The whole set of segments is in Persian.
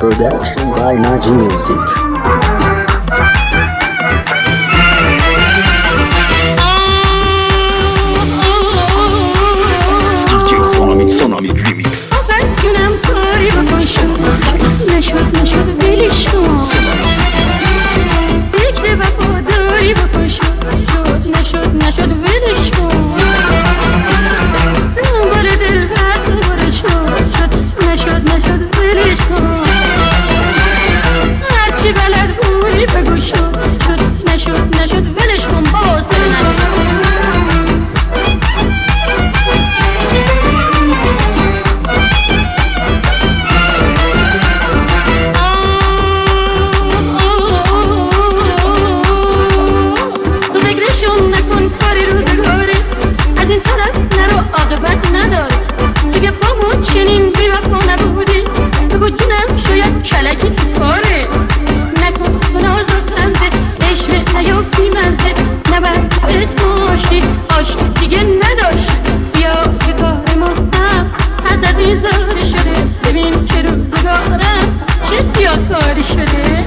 Production by Naji Music. سونامی ریمیکس. جونم کاری بکن نشد ولش کن. فکر وفاداری بکن نشد ولش کن. دنبال دل حق برو نشد ولش کن. هرچی بلد بودی بگو نشد ولش کن. باز عاقبت نداره. دیگه پامون چنین بی وفا نبودی. بگو جونم شاید کلکی تو کاره. نکن ناز و خنده عشق نیافتی منزه. نبرد اسم آشتی دیگه نداشت. بیا که کار ما هم حد بیزاره شده. ببین که روزگارم چه زیادکاری شده.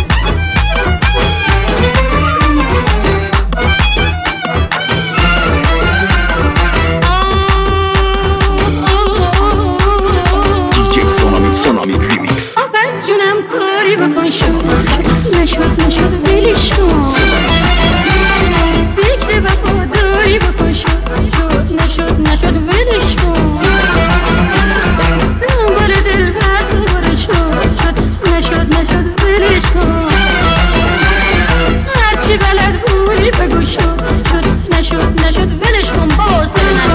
سونامی ریمیکس. جونم کاری بکن نشد ولش کن. فکر وفاداری بکن نشد ولش کن. دنبال دل حق برو نشد ولش کن. هرچی بلد بودی بگو نشد ولش کن. باز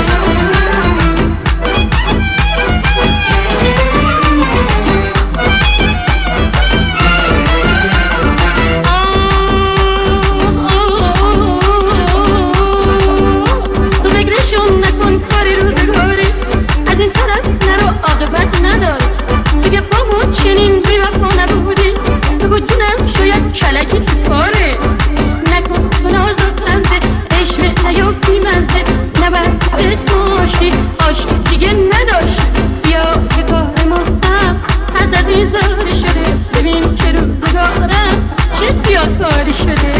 عاقبت نداره. دیگه پامون چنین بی وفا نبودی. بگو جونم شاید کلکی تو کاره. نکن ناز و خنده عشق نیافتی منزه. نبرد اسم آشتی دیگه نداشت. بیا که کار ما هم حد بیزاره شده. ببین که روزگارم چه زیادکاری شده.